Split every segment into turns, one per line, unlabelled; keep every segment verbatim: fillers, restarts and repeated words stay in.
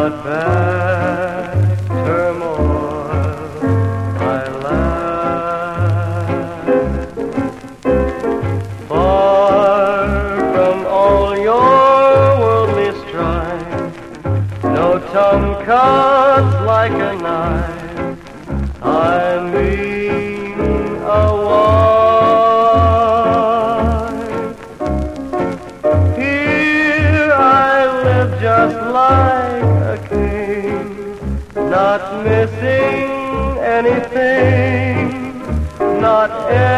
Without back turmoil I laugh. Far from all your worldly strife, no tongue cuts like a knife. I mean a wife. Here I live just like a king, not missing anything, not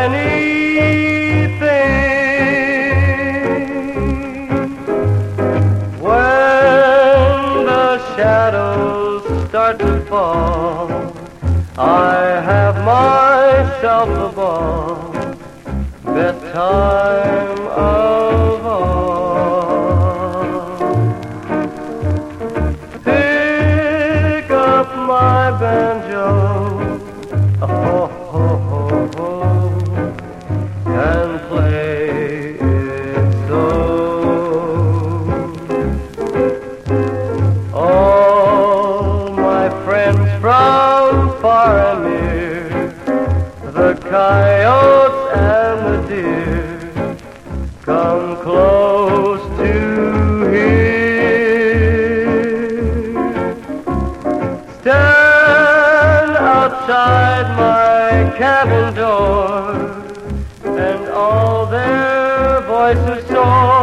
anything. When the shadows start to fall, I have myself a ball, best time of all. Pick up my banjo, oh, ho, ho, ho, and play it so. All my friends from far and near, the coyotes and the deer, come close to hear. Stand outside my cabin door, and all their voices soar.